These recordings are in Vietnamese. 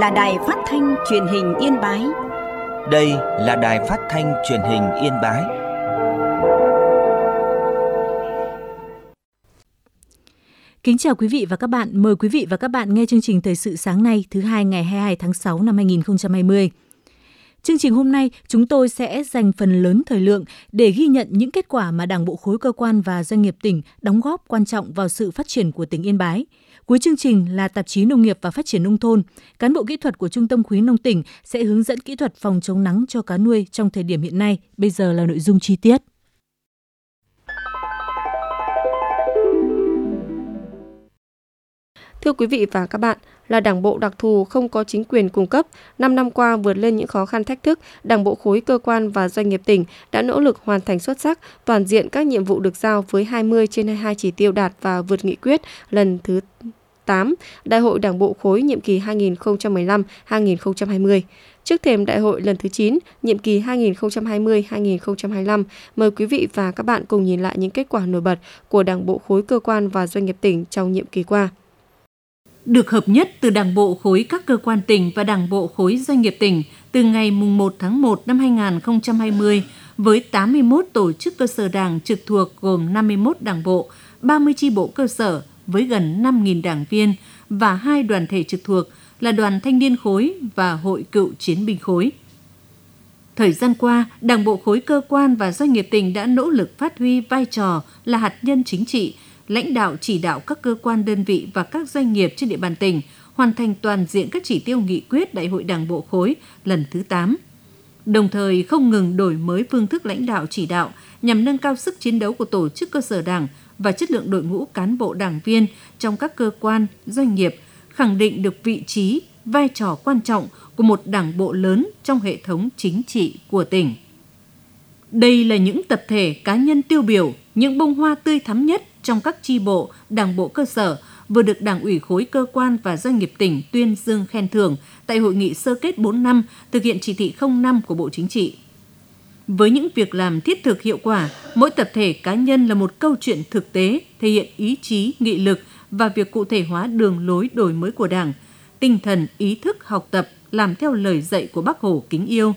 là Đài Phát thanh Truyền hình Yên Bái. Đây là Đài Phát thanh Truyền hình Yên Bái. Kính chào quý vị và các bạn. Mời quý vị và các bạn nghe chương trình Thời sự sáng nay, thứ hai ngày 22 tháng 6 năm 2020. Chương trình hôm nay, chúng tôi sẽ dành phần lớn thời lượng để ghi nhận những kết quả mà Đảng bộ khối cơ quan và doanh nghiệp tỉnh đóng góp quan trọng vào sự phát triển của tỉnh Yên Bái. Cuối chương trình là tạp chí Nông nghiệp và Phát triển Nông thôn. Cán bộ kỹ thuật của Trung tâm Khuyến nông tỉnh sẽ hướng dẫn kỹ thuật phòng chống nắng cho cá nuôi trong thời điểm hiện nay. Bây giờ là nội dung chi tiết. Thưa quý vị và các bạn, là đảng bộ đặc thù không có chính quyền cung cấp, 5 năm qua vượt lên những khó khăn thách thức, Đảng bộ khối cơ quan và doanh nghiệp tỉnh đã nỗ lực hoàn thành xuất sắc, toàn diện các nhiệm vụ được giao với 20 trên 22 chỉ tiêu đạt và vượt nghị quyết lần thứ 8, Đại hội Đảng bộ khối nhiệm kỳ 2015-2020. Trước thềm Đại hội lần thứ 9, nhiệm kỳ 2020-2025, mời quý vị và các bạn cùng nhìn lại những kết quả nổi bật của Đảng bộ khối cơ quan và doanh nghiệp tỉnh trong nhiệm kỳ qua. Được hợp nhất từ Đảng bộ khối các cơ quan tỉnh và Đảng bộ khối doanh nghiệp tỉnh từ ngày 1 tháng 1 năm 2020 với 81 tổ chức cơ sở đảng trực thuộc gồm 51 đảng bộ, 30 chi bộ cơ sở với gần 5.000 đảng viên và 2 đoàn thể trực thuộc là Đoàn Thanh niên khối và Hội Cựu chiến binh khối. Thời gian qua, Đảng bộ khối cơ quan và doanh nghiệp tỉnh đã nỗ lực phát huy vai trò là hạt nhân chính trị, lãnh đạo chỉ đạo các cơ quan đơn vị và các doanh nghiệp trên địa bàn tỉnh hoàn thành toàn diện các chỉ tiêu nghị quyết Đại hội Đảng bộ khối lần thứ 8. Đồng thời không ngừng đổi mới phương thức lãnh đạo chỉ đạo nhằm nâng cao sức chiến đấu của tổ chức cơ sở đảng và chất lượng đội ngũ cán bộ đảng viên trong các cơ quan, doanh nghiệp, khẳng định được vị trí, vai trò quan trọng của một đảng bộ lớn trong hệ thống chính trị của tỉnh. Đây là những tập thể cá nhân tiêu biểu, những bông hoa tươi thắm nhất trong các chi bộ, đảng bộ cơ sở vừa được Đảng ủy khối cơ quan và doanh nghiệp tỉnh tuyên dương khen thưởng tại hội nghị sơ kết 4 năm thực hiện chỉ thị 05 của Bộ Chính trị. Với những việc làm thiết thực hiệu quả, mỗi tập thể cá nhân là một câu chuyện thực tế thể hiện ý chí, nghị lực và việc cụ thể hóa đường lối đổi mới của Đảng, tinh thần ý thức học tập làm theo lời dạy của Bác Hồ kính yêu.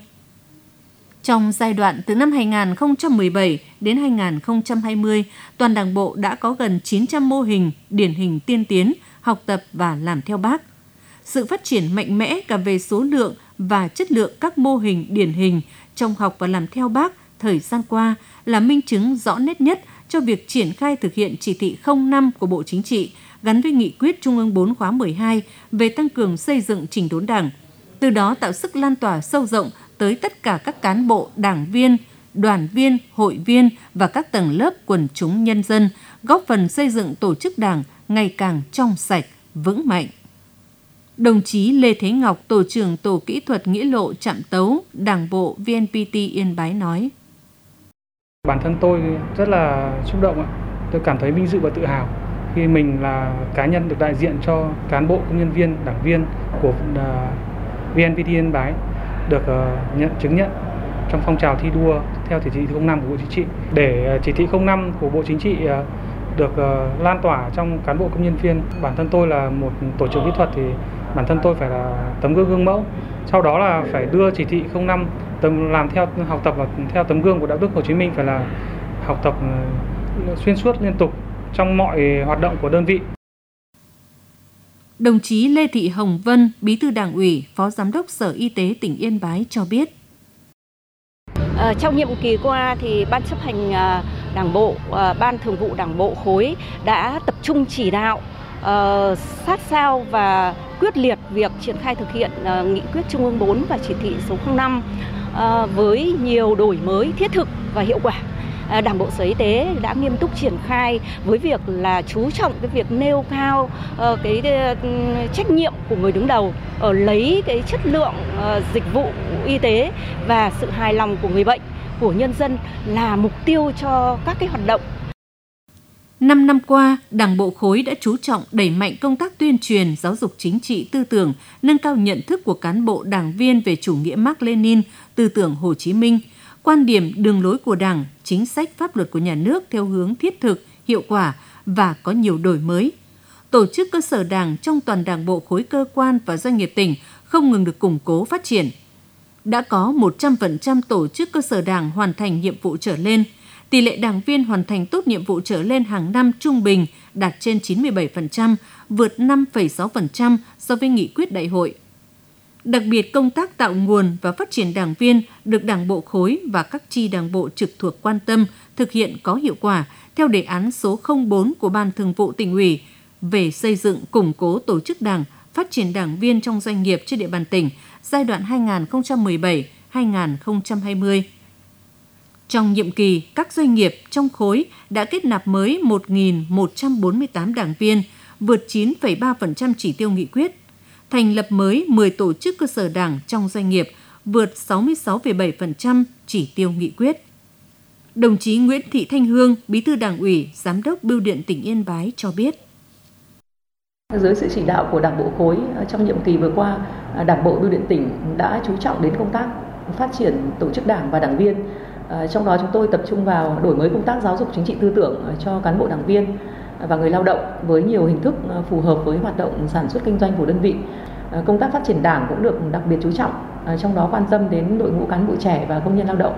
Trong giai đoạn từ năm 2017 đến 2020, toàn Đảng bộ đã có gần 900 mô hình điển hình tiên tiến, học tập và làm theo Bác. Sự phát triển mạnh mẽ cả về số lượng và chất lượng các mô hình điển hình trong học và làm theo Bác thời gian qua là minh chứng rõ nét nhất cho việc triển khai thực hiện chỉ thị 05 của Bộ Chính trị gắn với nghị quyết Trung ương 4 khóa 12 về tăng cường xây dựng chỉnh đốn Đảng. Từ đó tạo sức lan tỏa sâu rộng tới tất cả các cán bộ, đảng viên, đoàn viên, hội viên và các tầng lớp quần chúng nhân dân, góp phần xây dựng tổ chức Đảng ngày càng trong sạch, vững mạnh. Đồng chí Lê Thế Ngọc, Tổ trưởng Tổ Kỹ thuật Nghĩa Lộ Trạm Tấu, Đảng bộ VNPT Yên Bái nói. Bản thân tôi rất là xúc động. Tôi cảm thấy vinh dự và tự hào khi mình là cá nhân được đại diện cho cán bộ, công nhân viên, đảng viên của VNPT Yên Bái được chứng nhận trong phong trào thi đua theo chỉ thị 05 của Bộ Chính trị. Để chỉ thị 05 của Bộ Chính trị được lan tỏa trong cán bộ công nhân viên, bản thân tôi là một tổ trưởng kỹ thuật thì bản thân tôi phải là tấm gương mẫu. Sau đó là phải đưa chỉ thị 05 làm theo học tập và theo tấm gương của đạo đức Hồ Chí Minh, phải là học tập xuyên suốt liên tục trong mọi hoạt động của đơn vị. Đồng chí Lê Thị Hồng Vân, Bí thư Đảng ủy, Phó Giám đốc Sở Y tế tỉnh Yên Bái cho biết. Trong nhiệm kỳ qua thì Ban chấp hành Đảng bộ, Ban thường vụ Đảng bộ khối đã tập trung chỉ đạo sát sao và quyết liệt việc triển khai thực hiện nghị quyết Trung ương 4 và chỉ thị số 05 với nhiều đổi mới thiết thực và hiệu quả. Đảng bộ Sở Y tế đã nghiêm túc triển khai với việc là chú trọng cái việc nêu cao cái trách nhiệm của người đứng đầu ở lấy cái chất lượng dịch vụ y tế và sự hài lòng của người bệnh, của nhân dân là mục tiêu cho các cái hoạt động. 5 năm qua, Đảng bộ khối đã chú trọng đẩy mạnh công tác tuyên truyền, giáo dục chính trị tư tưởng, nâng cao nhận thức của cán bộ đảng viên về chủ nghĩa Mác Lênin, tư tưởng Hồ Chí Minh, quan điểm đường lối của Đảng, chính sách pháp luật của nhà nước theo hướng thiết thực, hiệu quả và có nhiều đổi mới. Tổ chức cơ sở Đảng trong toàn Đảng bộ khối cơ quan và doanh nghiệp tỉnh không ngừng được củng cố phát triển. Đã có 100% tổ chức cơ sở đảng hoàn thành nhiệm vụ trở lên. Tỷ lệ đảng viên hoàn thành tốt nhiệm vụ trở lên hàng năm trung bình đạt trên 97%, vượt 5,6% so với nghị quyết đại hội. Đặc biệt, công tác tạo nguồn và phát triển đảng viên được Đảng bộ khối và các chi đảng bộ trực thuộc quan tâm, thực hiện có hiệu quả theo đề án số 04 của Ban Thường vụ Tỉnh ủy về xây dựng, củng cố tổ chức đảng, phát triển đảng viên trong doanh nghiệp trên địa bàn tỉnh giai đoạn 2017-2020. Trong nhiệm kỳ, các doanh nghiệp trong khối đã kết nạp mới 1.148 đảng viên, vượt 9,3% chỉ tiêu nghị quyết. Thành lập mới 10 tổ chức cơ sở đảng trong doanh nghiệp, vượt 66,7% chỉ tiêu nghị quyết. Đồng chí Nguyễn Thị Thanh Hương, Bí thư Đảng ủy, Giám đốc Bưu điện tỉnh Yên Bái cho biết. Dưới sự chỉ đạo của Đảng bộ khối, trong nhiệm kỳ vừa qua, Đảng bộ Bưu điện tỉnh đã chú trọng đến công tác phát triển tổ chức đảng và đảng viên. Trong đó chúng tôi tập trung vào đổi mới công tác giáo dục chính trị tư tưởng cho cán bộ đảng viên và người lao động với nhiều hình thức phù hợp với hoạt động sản xuất kinh doanh của đơn vị. Công tác phát triển đảng cũng được đặc biệt chú trọng, trong đó quan tâm đến đội ngũ cán bộ trẻ và công nhân lao động.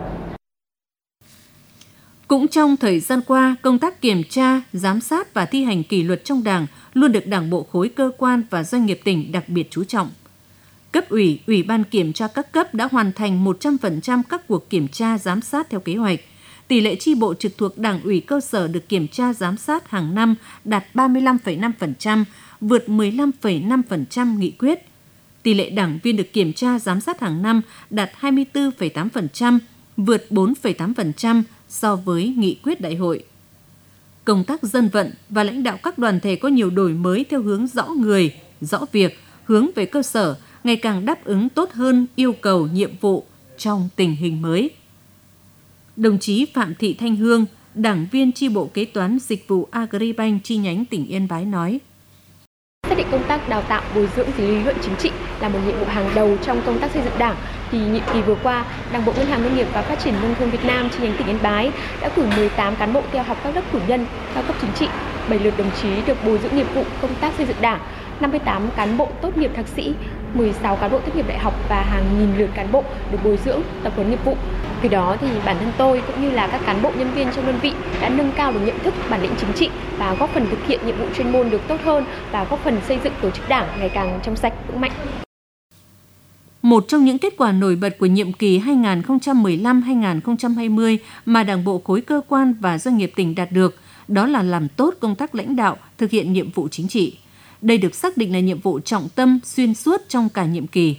Cũng trong thời gian qua, công tác kiểm tra, giám sát và thi hành kỷ luật trong Đảng luôn được Đảng bộ khối, cơ quan và doanh nghiệp tỉnh đặc biệt chú trọng. Cấp ủy, Ủy ban kiểm tra các cấp đã hoàn thành 100% các cuộc kiểm tra giám sát theo kế hoạch. Tỷ lệ chi bộ trực thuộc Đảng ủy cơ sở được kiểm tra giám sát hàng năm đạt 35,5%, vượt 15,5% nghị quyết. Tỷ lệ đảng viên được kiểm tra giám sát hàng năm đạt 24,8%, vượt 4,8% so với nghị quyết đại hội. Công tác dân vận và lãnh đạo các đoàn thể có nhiều đổi mới theo hướng rõ người, rõ việc, hướng về cơ sở, ngày càng đáp ứng tốt hơn yêu cầu nhiệm vụ trong tình hình mới. Đồng chí Phạm Thị Thanh Hương, đảng viên chi bộ kế toán dịch vụ Agribank chi nhánh tỉnh Yên Bái nói. Xác định công tác đào tạo, bồi dưỡng lý luận chính trị là một nhiệm vụ hàng đầu trong công tác xây dựng đảng, thì nhiệm kỳ vừa qua, Đảng bộ Ngân hàng Nông nghiệp và Phát triển Nông thôn Việt Nam chi nhánh tỉnh Yên Bái đã cử 18 cán bộ theo học các lớp cử nhân, cao cấp chính trị, 7 lượt đồng chí được bồi dưỡng nghiệp vụ công tác xây dựng đảng, 58 cán bộ tốt nghiệp thạc sĩ, 16 cán bộ tốt nghiệp đại học và hàng nghìn lượt cán bộ được bồi dưỡng, tập huấn nghiệp vụ. Từ đó thì bản thân tôi cũng như là các cán bộ nhân viên trong đơn vị đã nâng cao được nhận thức, bản lĩnh chính trị và góp phần thực hiện nhiệm vụ chuyên môn được tốt hơn và góp phần xây dựng tổ chức đảng ngày càng trong sạch, vững mạnh. Một trong những kết quả nổi bật của nhiệm kỳ 2015-2020 mà Đảng bộ khối, cơ quan và doanh nghiệp tỉnh đạt được, đó là làm tốt công tác lãnh đạo, thực hiện nhiệm vụ chính trị. Đây được xác định là nhiệm vụ trọng tâm xuyên suốt trong cả nhiệm kỳ.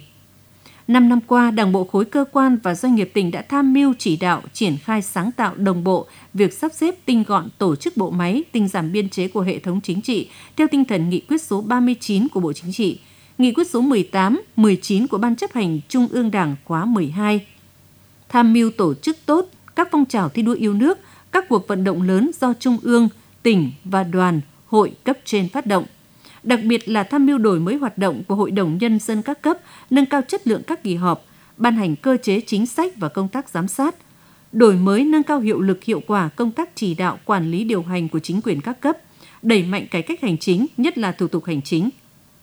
5 năm qua, Đảng bộ khối, cơ quan và doanh nghiệp tỉnh đã tham mưu chỉ đạo, triển khai sáng tạo đồng bộ việc sắp xếp tinh gọn tổ chức bộ máy, tinh giảm biên chế của hệ thống chính trị theo tinh thần nghị quyết số 39 của Bộ Chính trị, nghị quyết số 18, 19 của Ban chấp hành Trung ương Đảng khóa 12. Tham mưu tổ chức tốt các phong trào thi đua yêu nước, các cuộc vận động lớn do Trung ương, tỉnh và đoàn, hội cấp trên phát động. Đặc biệt là tham mưu đổi mới hoạt động của Hội đồng Nhân dân các cấp, nâng cao chất lượng các kỳ họp, ban hành cơ chế chính sách và công tác giám sát, đổi mới nâng cao hiệu lực hiệu quả công tác chỉ đạo quản lý điều hành của chính quyền các cấp, đẩy mạnh cải cách hành chính, nhất là thủ tục hành chính.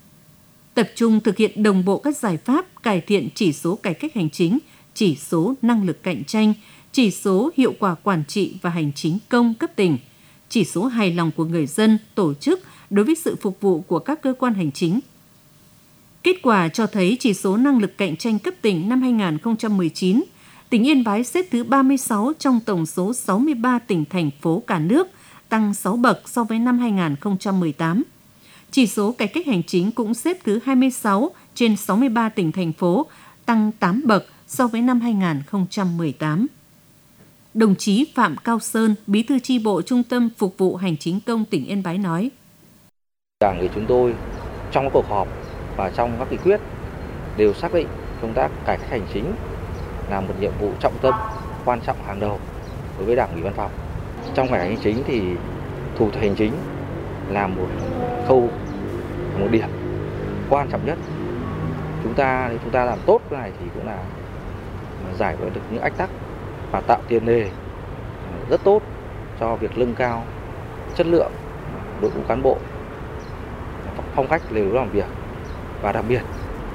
Tập trung thực hiện đồng bộ các giải pháp cải thiện chỉ số cải cách hành chính, chỉ số năng lực cạnh tranh, chỉ số hiệu quả quản trị và hành chính công cấp tỉnh, chỉ số hài lòng của người dân, tổ chức đối với sự phục vụ của các cơ quan hành chính. Kết quả cho thấy chỉ số năng lực cạnh tranh cấp tỉnh năm 2019, tỉnh Yên Bái xếp thứ 36 trong tổng số 63 tỉnh thành phố cả nước, tăng 6 bậc so với năm 2018. Chỉ số cải cách hành chính cũng xếp thứ 26 trên 63 tỉnh thành phố, tăng 8 bậc so với năm 2018. Đồng chí Phạm Cao Sơn, Bí thư chi bộ Trung tâm Phục vụ Hành chính công tỉnh Yên Bái nói. Đảng ủy chúng tôi trong các cuộc họp và trong các nghị quyết đều xác định công tác cải cách hành chính là một nhiệm vụ trọng tâm, quan trọng hàng đầu đối với Đảng ủy văn phòng. Trong cải cách hành chính thì thủ tục hành chính là một khâu, một điểm quan trọng nhất. Chúng ta làm tốt cái này thì cũng là giải quyết được những ách tắc và tạo tiền đề rất tốt cho việc nâng cao chất lượng đội ngũ cán bộ, phong cách lề lối làm việc, và đặc biệt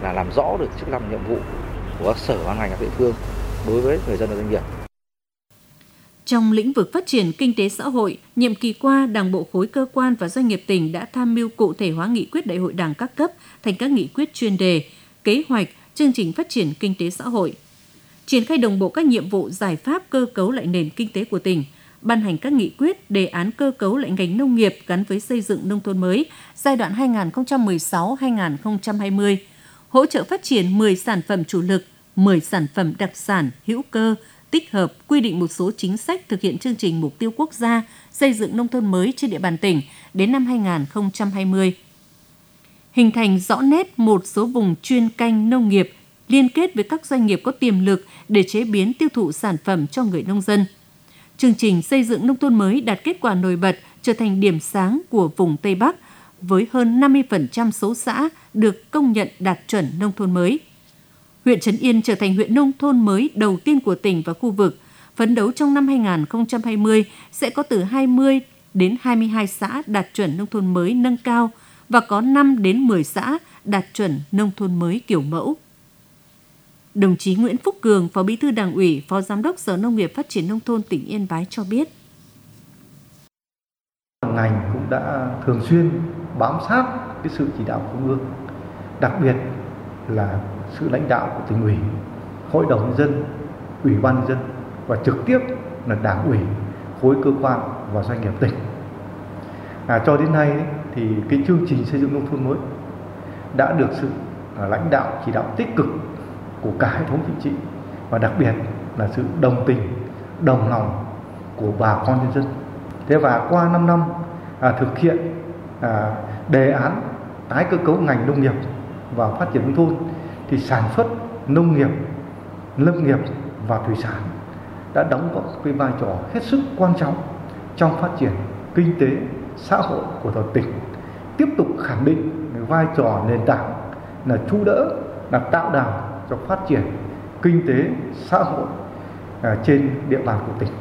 là làm rõ được chức năng nhiệm vụ của các sở ban ngành các địa phương đối với người dân và doanh nghiệp. Trong lĩnh vực phát triển kinh tế xã hội, nhiệm kỳ qua, Đảng bộ khối cơ quan và doanh nghiệp tỉnh đã tham mưu cụ thể hóa nghị quyết Đại hội Đảng các cấp thành các nghị quyết chuyên đề, kế hoạch, chương trình phát triển kinh tế xã hội. Triển khai đồng bộ các nhiệm vụ giải pháp cơ cấu lại nền kinh tế của tỉnh, ban hành các nghị quyết, đề án cơ cấu lại ngành nông nghiệp gắn với xây dựng nông thôn mới giai đoạn 2016-2020, hỗ trợ phát triển 10 sản phẩm chủ lực, 10 sản phẩm đặc sản, hữu cơ, tích hợp, quy định một số chính sách thực hiện chương trình mục tiêu quốc gia xây dựng nông thôn mới trên địa bàn tỉnh đến năm 2020. Hình thành rõ nét một số vùng chuyên canh nông nghiệp, liên kết với các doanh nghiệp có tiềm lực để chế biến tiêu thụ sản phẩm cho người nông dân. Chương trình xây dựng nông thôn mới đạt kết quả nổi bật, trở thành điểm sáng của vùng Tây Bắc, với hơn 50% số xã được công nhận đạt chuẩn nông thôn mới. Huyện Trấn Yên trở thành huyện nông thôn mới đầu tiên của tỉnh và khu vực. Phấn đấu trong năm 2020 sẽ có từ 20 đến 22 xã đạt chuẩn nông thôn mới nâng cao và có 5 đến 10 xã đạt chuẩn nông thôn mới kiểu mẫu. Đồng chí Nguyễn Phúc Cường, Phó Bí thư Đảng ủy, Phó Giám đốc Sở Nông nghiệp Phát triển Nông thôn tỉnh Yên Bái cho biết. Ngành cũng đã thường xuyên bám sát cái sự chỉ đạo của Trung ương, đặc biệt là sự lãnh đạo của tỉnh ủy, hội đồng nhân dân, ủy ban nhân dân và trực tiếp là đảng ủy, khối cơ quan và doanh nghiệp tỉnh. Cho đến nay thì cái chương trình xây dựng nông thôn mới đã được sự lãnh đạo chỉ đạo tích cực của cả hệ thống chính trị và đặc biệt là sự đồng tình, đồng lòng của bà con nhân dân. Thế và qua 5 năm thực hiện đề án tái cơ cấu ngành nông nghiệp và phát triển nông thôn thì sản xuất nông nghiệp, lâm nghiệp và thủy sản đã đóng góp cái vai trò hết sức quan trọng trong phát triển kinh tế xã hội của toàn tỉnh, tiếp tục khẳng định vai trò nền tảng là trụ đỡ, là tạo đà cho phát triển kinh tế xã hội trên địa bàn của tỉnh.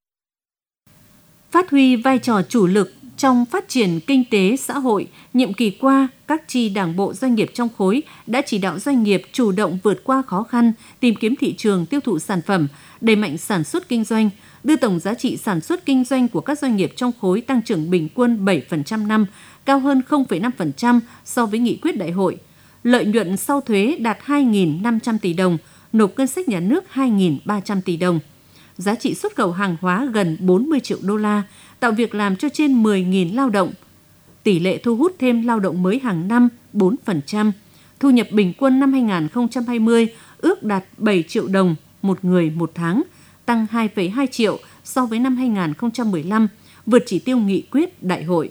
Phát huy vai trò chủ lực trong phát triển kinh tế xã hội, nhiệm kỳ qua, các chi đảng bộ doanh nghiệp trong khối đã chỉ đạo doanh nghiệp chủ động vượt qua khó khăn, tìm kiếm thị trường tiêu thụ sản phẩm, đẩy mạnh sản xuất kinh doanh, đưa tổng giá trị sản xuất kinh doanh của các doanh nghiệp trong khối tăng trưởng bình quân 7% năm, cao hơn 0,5% so với nghị quyết đại hội. Lợi nhuận sau thuế đạt 2.500 tỷ đồng, nộp ngân sách nhà nước 2.300 tỷ đồng. Giá trị xuất khẩu hàng hóa gần 40 triệu đô la, tạo việc làm cho trên 10.000 lao động. Tỷ lệ thu hút thêm lao động mới hàng năm 4%. Thu nhập bình quân năm 2020 ước đạt 7 triệu đồng một người một tháng, tăng 2,2 triệu so với năm 2015, vượt chỉ tiêu nghị quyết đại hội.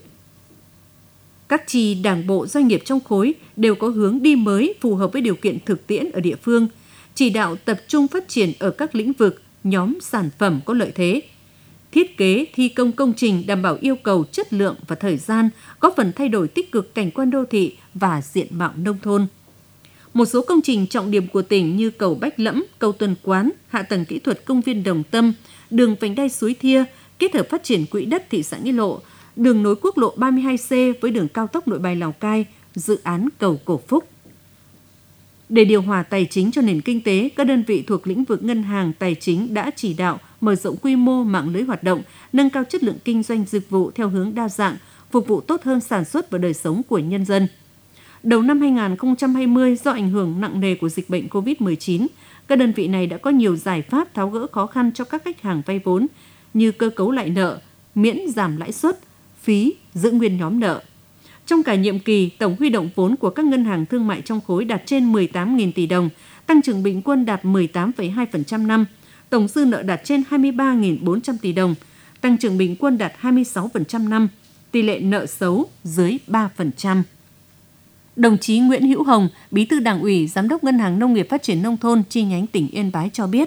Các chi đảng bộ doanh nghiệp trong khối đều có hướng đi mới phù hợp với điều kiện thực tiễn ở địa phương, chỉ đạo tập trung phát triển ở các lĩnh vực, nhóm sản phẩm có lợi thế. Thiết kế, thi công công trình đảm bảo yêu cầu chất lượng và thời gian, góp phần thay đổi tích cực cảnh quan đô thị và diện mạo nông thôn. Một số công trình trọng điểm của tỉnh như cầu Bách Lẫm, cầu Tuần Quán, hạ tầng kỹ thuật công viên Đồng Tâm, đường vành đai Suối Thia, kết hợp phát triển quỹ đất thị xã Nghĩa Lộ, đường nối quốc lộ 32C với đường cao tốc Nội Bài Lào Cai, dự án cầu Cổ Phúc. Để điều hòa tài chính cho nền kinh tế, các đơn vị thuộc lĩnh vực ngân hàng tài chính đã chỉ đạo mở rộng quy mô mạng lưới hoạt động, nâng cao chất lượng kinh doanh dịch vụ theo hướng đa dạng, phục vụ tốt hơn sản xuất và đời sống của nhân dân. Đầu năm 2020, do ảnh hưởng nặng nề của dịch bệnh COVID-19, các đơn vị này đã có nhiều giải pháp tháo gỡ khó khăn cho các khách hàng vay vốn như cơ cấu lại nợ, miễn giảm lãi suất, phí, giữ nguyên nhóm nợ. Trong cả nhiệm kỳ, tổng huy động vốn của các ngân hàng thương mại trong khối đạt trên 18.000 tỷ đồng, tăng trưởng bình quân đạt 18,2% năm, tổng dư nợ đạt trên 23.400 tỷ đồng, tăng trưởng bình quân đạt 26% năm, tỷ lệ nợ xấu dưới 3%. Đồng chí Nguyễn Hữu Hồng, Bí thư Đảng ủy, Giám đốc Ngân hàng Nông nghiệp Phát triển Nông thôn chi nhánh tỉnh Yên Bái cho biết.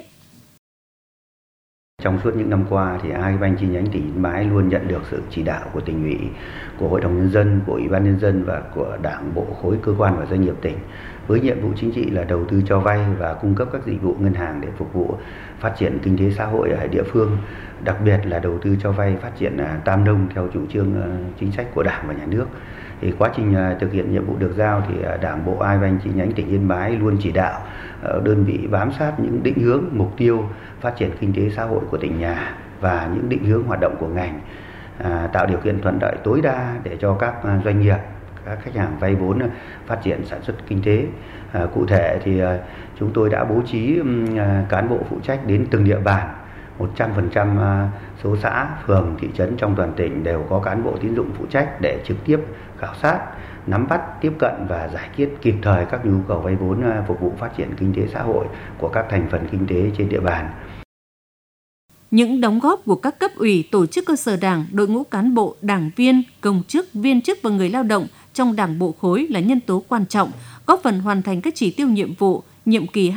Trong suốt những năm qua thì Agribank chi nhánh tỉnh Yên Bái luôn nhận được sự chỉ đạo của tỉnh ủy, của Hội đồng nhân dân, của Ủy ban nhân dân và của Đảng bộ khối cơ quan và doanh nghiệp tỉnh với nhiệm vụ chính trị là đầu tư cho vay và cung cấp các dịch vụ ngân hàng để phục vụ phát phát triển kinh tế xã hội ở địa phương, đặc biệt là đầu tư cho vay phát triển tam nông theo chủ trương chính sách của Đảng và Nhà nước. Thì quá trình thực hiện nhiệm vụ được giao thì Đảng bộ Agribank chi nhánh tỉnh Yên Bái luôn chỉ đạo đơn vị bám sát những định hướng, mục tiêu phát triển kinh tế xã hội của tỉnh nhà và những định hướng hoạt động của ngành, tạo điều kiện thuận lợi tối đa để cho các doanh nghiệp, các khách hàng vay vốn phát triển sản xuất kinh tế. Cụ thể thì chúng tôi đã bố trí cán bộ phụ trách đến từng địa bàn, 100% số xã, phường, thị trấn trong toàn tỉnh đều có cán bộ tín dụng phụ trách để trực tiếp khảo sát, nắm bắt, tiếp cận và giải quyết kịp thời các nhu cầu vay vốn phục vụ phát triển kinh tế xã hội của các thành phần kinh tế trên địa bàn. Những đóng góp của các cấp ủy, tổ chức cơ sở Đảng, đội ngũ cán bộ, đảng viên, công chức, viên chức và người lao động trong Đảng bộ khối là nhân tố quan trọng, góp phần hoàn thành các chỉ tiêu nhiệm vụ nhiệm kỳ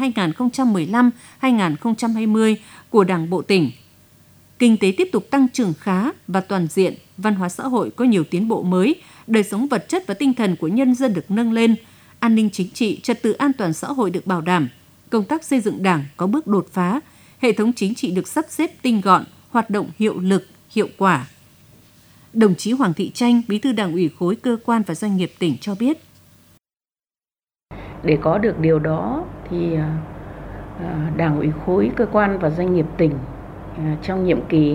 2015-2020 của Đảng bộ tỉnh. Kinh tế tiếp tục tăng trưởng khá và toàn diện, văn hóa xã hội có nhiều tiến bộ mới, đời sống vật chất và tinh thần của nhân dân được nâng lên, an ninh chính trị, trật tự an toàn xã hội được bảo đảm, công tác xây dựng Đảng có bước đột phá, hệ thống chính trị được sắp xếp tinh gọn, hoạt động hiệu lực, hiệu quả. Đồng chí Hoàng Thị Chanh, Bí thư Đảng ủy khối cơ quan và doanh nghiệp tỉnh cho biết. Để có được điều đó thì Đảng ủy khối cơ quan và doanh nghiệp tỉnh trong nhiệm kỳ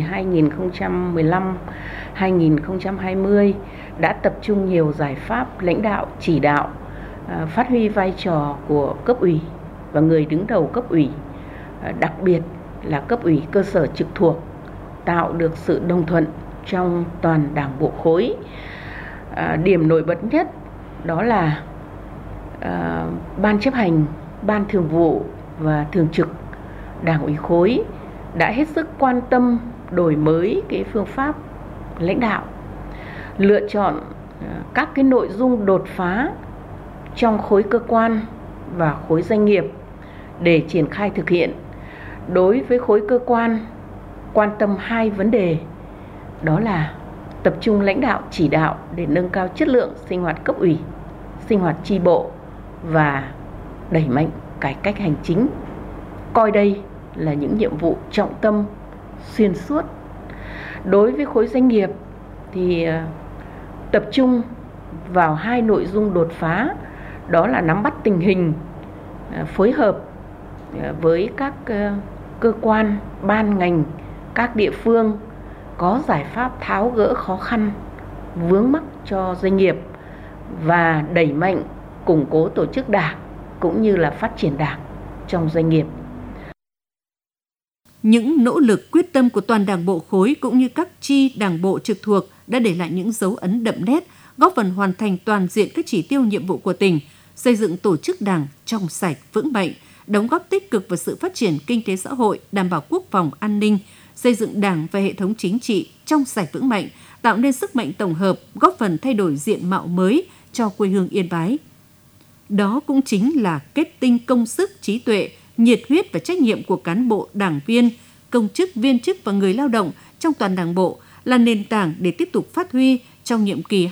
2015-2020 đã tập trung nhiều giải pháp lãnh đạo, chỉ đạo, phát huy vai trò của cấp ủy và người đứng đầu cấp ủy, đặc biệt là cấp ủy cơ sở trực thuộc, tạo được sự đồng thuận trong toàn Đảng bộ khối. Điểm nổi bật nhất đó là Ban chấp hành, Ban thường vụ và thường trực Đảng ủy khối đã hết sức quan tâm đổi mới cái phương pháp lãnh đạo, lựa chọn các cái nội dung đột phá trong khối cơ quan và khối doanh nghiệp để triển khai thực hiện. Đối với khối cơ quan, quan tâm 2 vấn đề, đó là tập trung lãnh đạo chỉ đạo để nâng cao chất lượng sinh hoạt cấp ủy, sinh hoạt chi bộ và đẩy mạnh cải cách hành chính. Coi đây là những nhiệm vụ trọng tâm xuyên suốt. Đối với khối doanh nghiệp thì tập trung vào 2 nội dung đột phá, đó là nắm bắt tình hình, phối hợp với các cơ quan, ban ngành, các địa phương có giải pháp tháo gỡ khó khăn, vướng mắc cho doanh nghiệp và đẩy mạnh củng cố tổ chức Đảng cũng như là phát triển Đảng trong doanh nghiệp. Những nỗ lực quyết tâm của toàn Đảng bộ khối cũng như các chi Đảng bộ trực thuộc đã để lại những dấu ấn đậm nét, góp phần hoàn thành toàn diện các chỉ tiêu nhiệm vụ của tỉnh, xây dựng tổ chức Đảng trong sạch vững mạnh, đóng góp tích cực vào sự phát triển kinh tế xã hội, đảm bảo quốc phòng an ninh, xây dựng Đảng và hệ thống chính trị trong sạch vững mạnh, tạo nên sức mạnh tổng hợp, góp phần thay đổi diện mạo mới cho quê hương Yên Bái. Đó cũng chính là kết tinh công sức, trí tuệ, nhiệt huyết và trách nhiệm của cán bộ, đảng viên, công chức, viên chức và người lao động trong toàn Đảng bộ, là nền tảng để tiếp tục phát huy trong nhiệm kỳ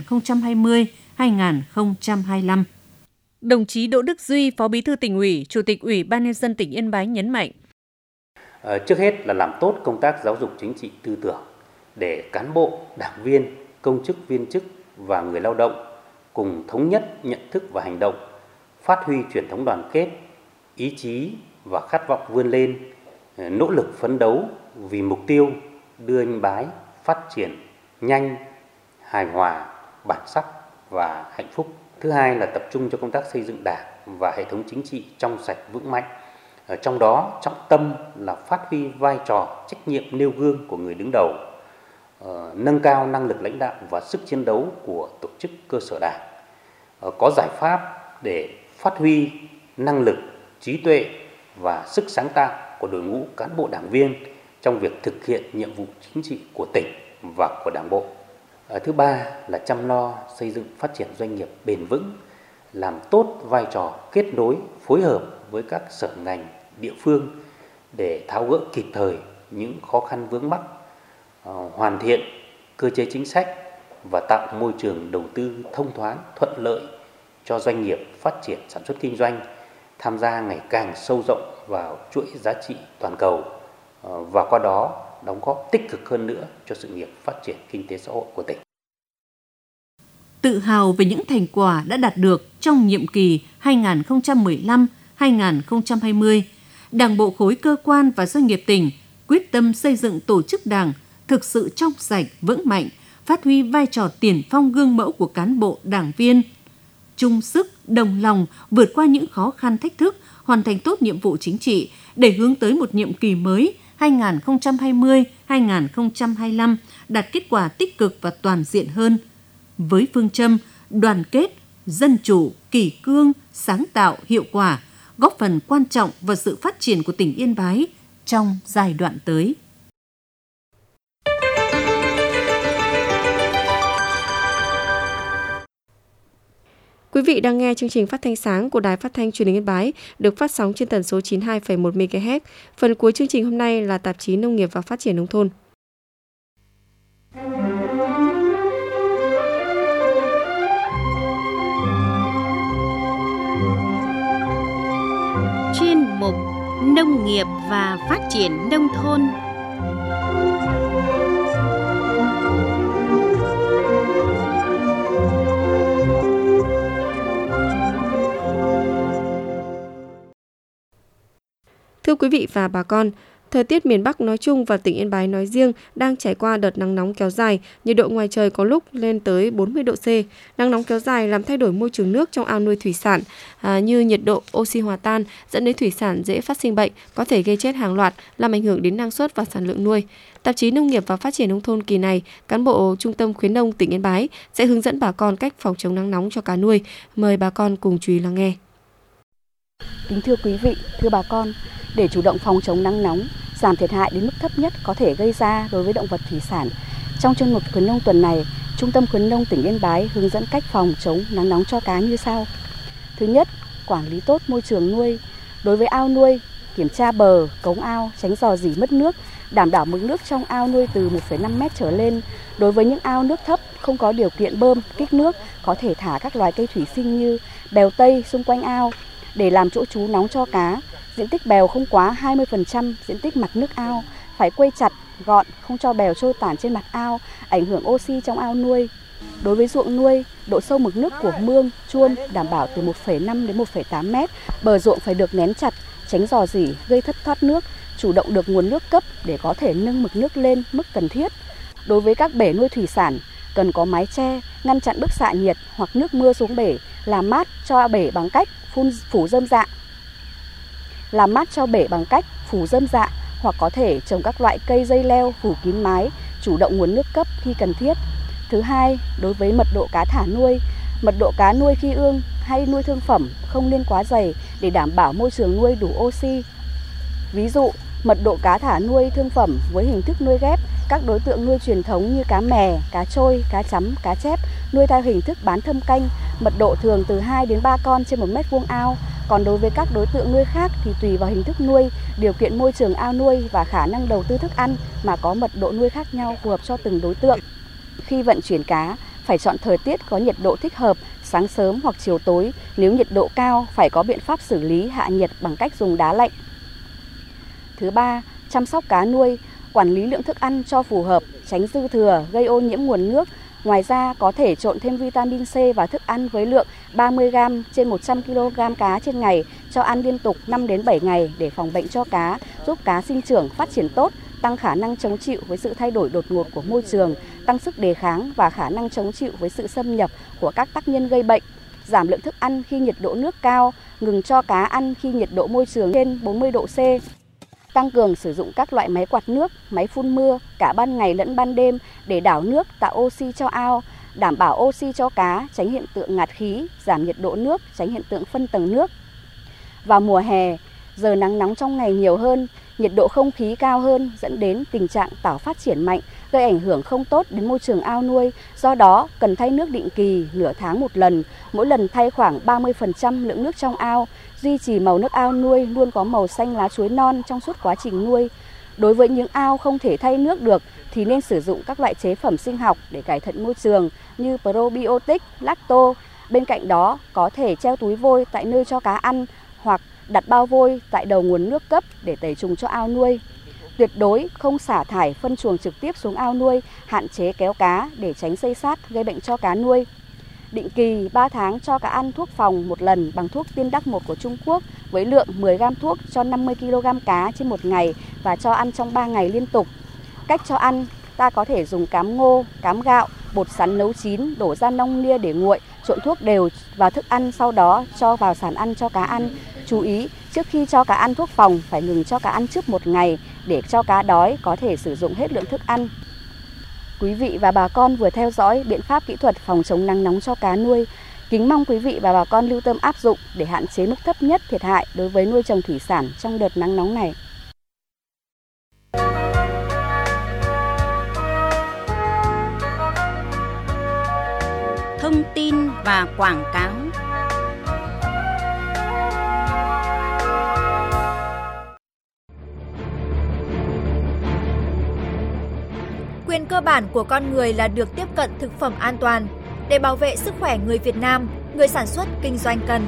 2020-2025. Đồng chí Đỗ Đức Duy, Phó Bí thư Tỉnh ủy, Chủ tịch Ủy ban Nhân dân tỉnh Yên Bái nhấn mạnh. Trước hết là làm tốt công tác giáo dục chính trị tư tưởng để cán bộ, đảng viên, công chức, viên chức và người lao động cùng thống nhất nhận thức và hành động, phát huy truyền thống đoàn kết, ý chí và khát vọng vươn lên, nỗ lực phấn đấu vì mục tiêu đưa Yên Bái phát triển nhanh, hài hòa, bản sắc và hạnh phúc. Thứ hai là tập trung cho công tác xây dựng Đảng và hệ thống chính trị trong sạch vững mạnh. Trong đó trọng tâm là phát huy vai trò trách nhiệm nêu gương của người đứng đầu, nâng cao năng lực lãnh đạo và sức chiến đấu của tổ chức cơ sở Đảng, có giải pháp để phát huy năng lực, trí tuệ và sức sáng tạo của đội ngũ cán bộ đảng viên trong việc thực hiện nhiệm vụ chính trị của tỉnh và của Đảng bộ. Thứ ba là chăm lo xây dựng phát triển doanh nghiệp bền vững, làm tốt vai trò kết nối, phối hợp với các sở ngành, địa phương để tháo gỡ kịp thời những khó khăn vướng mắc, hoàn thiện cơ chế chính sách và tạo môi trường đầu tư thông thoáng, thuận lợi cho doanh nghiệp phát triển sản xuất kinh doanh, tham gia ngày càng sâu rộng vào chuỗi giá trị toàn cầu và qua đó đóng góp tích cực hơn nữa cho sự nghiệp phát triển kinh tế xã hội của tỉnh. Tự hào về những thành quả đã đạt được trong nhiệm kỳ 2015-2020, Đảng bộ khối cơ quan và doanh nghiệp tỉnh quyết tâm xây dựng tổ chức Đảng thực sự trong sạch, vững mạnh, phát huy vai trò tiền phong gương mẫu của cán bộ, đảng viên, chung sức, đồng lòng vượt qua những khó khăn thách thức, hoàn thành tốt nhiệm vụ chính trị để hướng tới một nhiệm kỳ mới 2020-2025 đạt kết quả tích cực và toàn diện hơn. Với phương châm đoàn kết, dân chủ, kỷ cương, sáng tạo, hiệu quả, góp phần quan trọng vào sự phát triển của tỉnh Yên Bái trong giai đoạn tới. Quý vị đang nghe chương trình phát thanh sáng của Đài Phát thanh Truyền hình Yên Bái được phát sóng trên tần số 92,1 MHz. Phần cuối chương trình hôm nay là tạp chí Nông nghiệp và Phát triển nông thôn. Chuyên mục Nông nghiệp và Phát triển nông thôn. Thưa quý vị và bà con, thời tiết miền Bắc nói chung và tỉnh Yên Bái nói riêng đang trải qua đợt nắng nóng kéo dài, nhiệt độ ngoài trời có lúc lên tới 40 độ C. Nắng nóng kéo dài làm thay đổi môi trường nước trong ao nuôi thủy sản như nhiệt độ, oxy hòa tan, dẫn đến thủy sản dễ phát sinh bệnh, có thể gây chết hàng loạt, làm ảnh hưởng đến năng suất và sản lượng nuôi. Tạp chí Nông nghiệp và Phát triển nông thôn kỳ này, cán bộ Trung tâm Khuyến nông tỉnh Yên Bái sẽ hướng dẫn bà con cách phòng chống nắng nóng cho cá nuôi. Mời bà con cùng chú ý lắng nghe. Kính thưa quý vị, thưa bà con, để chủ động phòng chống nắng nóng, giảm thiệt hại đến mức thấp nhất có thể gây ra đối với động vật thủy sản, trong chuyên mục Khuyến nông tuần này, Trung tâm Khuyến nông tỉnh Yên Bái hướng dẫn cách phòng chống nắng nóng cho cá như sau. Thứ nhất, quản lý tốt môi trường nuôi. Đối với ao nuôi, kiểm tra bờ, cống ao, tránh rò rỉ mất nước, đảm bảo mực nước trong ao nuôi từ 1,5 mét trở lên. Đối với những ao nước thấp, không có điều kiện bơm, kích nước, có thể thả các loài cây thủy sinh như bèo tây xung quanh ao để làm chỗ trú nóng cho cá. Diện tích bèo không quá 20% diện tích mặt nước ao, phải quây chặt, gọn, không cho bèo trôi tản trên mặt ao, ảnh hưởng oxy trong ao nuôi. Đối với ruộng nuôi, độ sâu mực nước của mương, chuông đảm bảo từ 1,5 đến 1,8 mét, bờ ruộng phải được nén chặt, tránh rò rỉ, gây thất thoát nước, chủ động được nguồn nước cấp để có thể nâng mực nước lên mức cần thiết. Đối với các bể nuôi thủy sản, cần có mái che, ngăn chặn bức xạ nhiệt hoặc nước mưa xuống bể, làm mát cho bể bằng cách phủ rơm rạ. Hoặc có thể trồng các loại cây dây leo phủ kín mái, chủ động nguồn nước cấp khi cần thiết. Thứ hai, đối với mật độ cá thả nuôi, mật độ cá nuôi khi ương hay nuôi thương phẩm không nên quá dày để đảm bảo môi trường nuôi đủ oxy. Ví dụ, mật độ cá thả nuôi thương phẩm với hình thức nuôi ghép, các đối tượng nuôi truyền thống như cá mè, cá trôi, cá chấm, cá chép nuôi theo hình thức bán thâm canh, mật độ thường từ 2 đến 3 con trên 1 mét vuông ao. Còn đối với các đối tượng nuôi khác thì tùy vào hình thức nuôi, điều kiện môi trường ao nuôi và khả năng đầu tư thức ăn mà có mật độ nuôi khác nhau phù hợp cho từng đối tượng. Khi vận chuyển cá, phải chọn thời tiết có nhiệt độ thích hợp, sáng sớm hoặc chiều tối. Nếu nhiệt độ cao, phải có biện pháp xử lý hạ nhiệt bằng cách dùng đá lạnh. Thứ ba, chăm sóc cá nuôi, quản lý lượng thức ăn cho phù hợp, tránh dư thừa, gây ô nhiễm nguồn nước. Ngoài ra, có thể trộn thêm vitamin C vào thức ăn với lượng 30g trên 100 kg cá trên ngày, cho ăn liên tục 5 đến 7 ngày để phòng bệnh cho cá, giúp cá sinh trưởng, phát triển tốt, tăng khả năng chống chịu với sự thay đổi đột ngột của môi trường, tăng sức đề kháng và khả năng chống chịu với sự xâm nhập của các tác nhân gây bệnh. Giảm lượng thức ăn khi nhiệt độ nước cao, ngừng cho cá ăn khi nhiệt độ môi trường trên 40 độ C. Tăng cường sử dụng các loại máy quạt nước, máy phun mưa cả ban ngày lẫn ban đêm để đảo nước tạo oxy cho ao, đảm bảo oxy cho cá, tránh hiện tượng ngạt khí, giảm nhiệt độ nước, tránh hiện tượng phân tầng nước. Vào mùa hè, giờ nắng nóng trong ngày nhiều hơn, nhiệt độ không khí cao hơn dẫn đến tình trạng tảo phát triển mạnh, gây ảnh hưởng không tốt đến môi trường ao nuôi. Do đó, cần thay nước định kỳ, nửa tháng một lần, mỗi lần thay khoảng 30% lượng nước trong ao, duy trì màu nước ao nuôi luôn có màu xanh lá chuối non trong suốt quá trình nuôi. Đối với những ao không thể thay nước được thì nên sử dụng các loại chế phẩm sinh học để cải thiện môi trường như probiotic, lacto. Bên cạnh đó, có thể treo túi vôi tại nơi cho cá ăn hoặc đặt bao vôi tại đầu nguồn nước cấp để tẩy trùng cho ao nuôi. Tuyệt đối không xả thải phân chuồng trực tiếp xuống ao nuôi, hạn chế kéo cá để tránh xây xát gây bệnh cho cá nuôi. Định kỳ 3 tháng cho cá ăn thuốc phòng một lần bằng thuốc Tiên Đắc 1 của Trung Quốc với lượng 10 gram thuốc cho 50 kg cá trên một ngày và cho ăn trong 3 ngày liên tục. Cách cho ăn, ta có thể dùng cám ngô, cám gạo, bột sắn nấu chín, đổ ra nông nia để nguội, trộn thuốc đều vào thức ăn, sau đó cho vào sàn ăn cho cá ăn. Chú ý, trước khi cho cá ăn thuốc phòng phải ngừng cho cá ăn trước một ngày để cho cá đói có thể sử dụng hết lượng thức ăn. Quý vị và bà con vừa theo dõi biện pháp kỹ thuật phòng chống nắng nóng cho cá nuôi. Kính mong quý vị và bà con lưu tâm áp dụng để hạn chế mức thấp nhất thiệt hại đối với nuôi trồng thủy sản trong đợt nắng nóng này. Thông tin và quảng cáo. Quyền cơ bản của con người là được tiếp cận thực phẩm an toàn. Để bảo vệ sức khỏe người Việt Nam, người sản xuất kinh doanh cần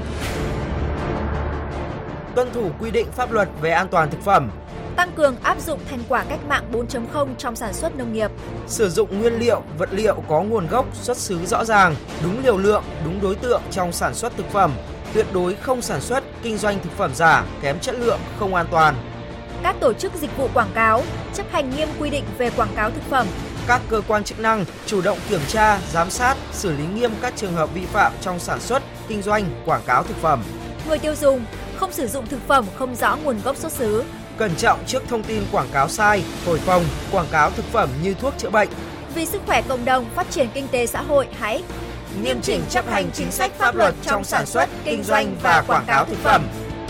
tuân thủ quy định pháp luật về an toàn thực phẩm, tăng cường áp dụng thành quả cách mạng 4.0 trong sản xuất nông nghiệp, sử dụng nguyên liệu, vật liệu có nguồn gốc, xuất xứ rõ ràng, đúng liều lượng, đúng đối tượng trong sản xuất thực phẩm, tuyệt đối không sản xuất, kinh doanh thực phẩm giả, kém chất lượng, không an toàn. Các tổ chức dịch vụ quảng cáo chấp hành nghiêm quy định về quảng cáo thực phẩm. Các cơ quan chức năng chủ động kiểm tra, giám sát, xử lý nghiêm các trường hợp vi phạm trong sản xuất, kinh doanh, quảng cáo thực phẩm. Người tiêu dùng không sử dụng thực phẩm không rõ nguồn gốc xuất xứ. Cẩn trọng trước thông tin quảng cáo sai, thổi phồng, quảng cáo thực phẩm như thuốc chữa bệnh. Vì sức khỏe cộng đồng, phát triển kinh tế xã hội, hãy nghiêm chỉnh chấp hành chính sách pháp luật trong sản xuất, kinh doanh và quảng cáo thực phẩm.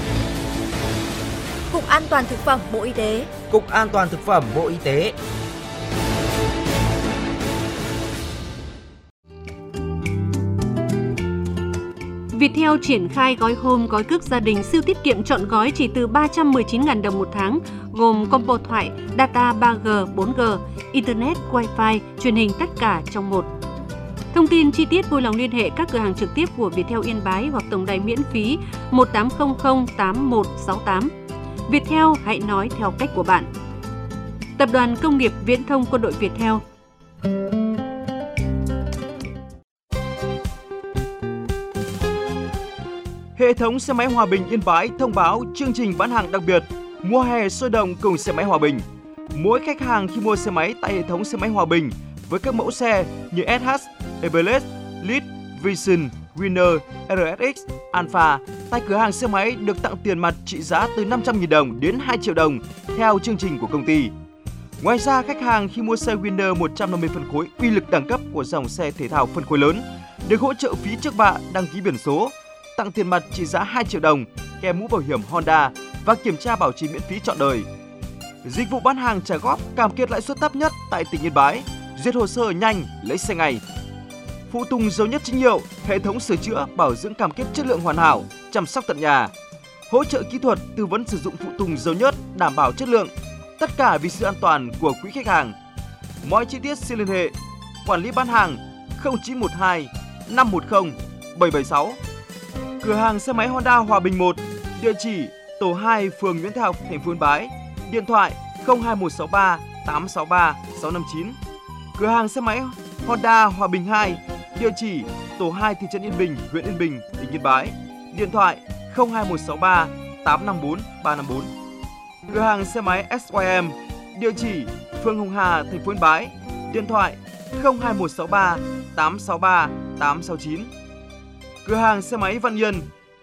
Cục An toàn thực phẩm Bộ Y tế. Cục An toàn thực phẩm Bộ Y tế. Viettel triển khai gói home, gói cước gia đình siêu tiết kiệm trọn gói chỉ từ 319.000 đồng một tháng, gồm combo thoại, data 3G, 4G, Internet, Wi-Fi, truyền hình tất cả trong một. Thông tin chi tiết vui lòng liên hệ các cửa hàng trực tiếp của Viettel Yên Bái hoặc tổng đài miễn phí 1800 8168. Viettel, hãy nói theo cách của bạn. Tập đoàn Công nghiệp Viễn thông Quân đội Viettel. Hệ thống xe máy Hòa Bình Yên Bái thông báo chương trình bán hàng đặc biệt mùa hè sôi động cùng xe máy Hòa Bình. Mỗi khách hàng khi mua xe máy tại hệ thống xe máy Hòa Bình với các mẫu xe như SH, Everest, Lead, Vision, Winner, RSX, Alpha tại cửa hàng xe máy được tặng tiền mặt trị giá từ 500.000 đồng đến 2 triệu đồng theo chương trình của công ty. Ngoài ra, khách hàng khi mua xe Winner 150 phân khối uy lực đẳng cấp của dòng xe thể thao phân khối lớn được hỗ trợ phí trước bạ đăng ký biển số, tặng tiền mặt trị giá 2 triệu đồng kèm mũ bảo hiểm Honda và kiểm tra bảo trì miễn phí trọn đời. Dịch vụ bán hàng trả góp cam kết lãi suất thấp nhất tại tỉnh Yên Bái, duyệt hồ sơ nhanh, lấy xe ngay. Phụ tùng giàu nhất chính hiệu, hệ thống sửa chữa, bảo dưỡng cam kết chất lượng hoàn hảo, chăm sóc tận nhà. Hỗ trợ kỹ thuật, tư vấn sử dụng phụ tùng giàu nhất, đảm bảo chất lượng. Tất cả vì sự an toàn của quý khách hàng. Mọi chi tiết xin liên hệ quản lý bán hàng 0912 510 776. Cửa hàng xe máy Honda Hòa Bình 1, địa chỉ tổ 2, phường Nguyễn Thái Học, thành phố Yên Bái. Điện thoại 02163 863 659. Cửa hàng xe máy Honda Hòa Bình 2, địa chỉ tổ 2, thị trấn Yên Bình, huyện Yên Bình, tỉnh Yên Bái. Điện thoại 02163 854 354. Cửa hàng xe máy SYM, địa chỉ phường Hồng Hà, thành phố Yên Bái. Điện thoại 02163 863 869. Cửa hàng xe máy Văn Yên,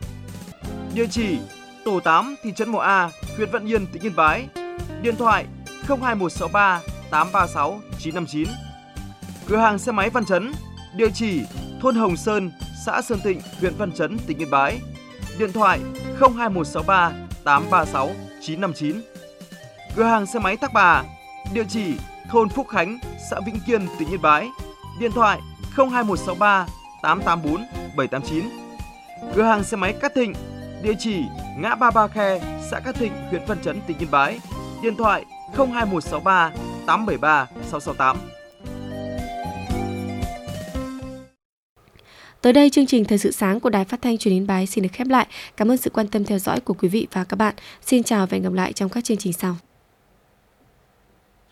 địa chỉ tổ 8, thị trấn Mộ A, huyện Văn Yên, tỉnh Yên Bái. Điện thoại 02163 836 959. Cửa hàng xe máy Văn Chấn, địa chỉ thôn Hồng Sơn, xã Sơn Tịnh, huyện Văn Chấn, tỉnh Yên Bái. Điện thoại 02163 836 959. Cửa hàng xe máy Thác Bà, địa chỉ thôn Phúc Khánh, xã Vĩnh Kiên, tỉnh Yên Bái. Điện thoại 02163 884 789. Cửa hàng xe máy Cát Thịnh, địa chỉ ngã ba Ba Khe, xã Cát Thịnh, huyện Văn Chấn, tỉnh Yên Bái. Điện thoại 02163 873 668. Tới đây, chương trình Thời sự sáng của Đài Phát thanh Truyền hình Yên Bái xin được khép lại. Cảm ơn sự quan tâm theo dõi của quý vị và các bạn. Xin chào và hẹn gặp lại trong các chương trình sau.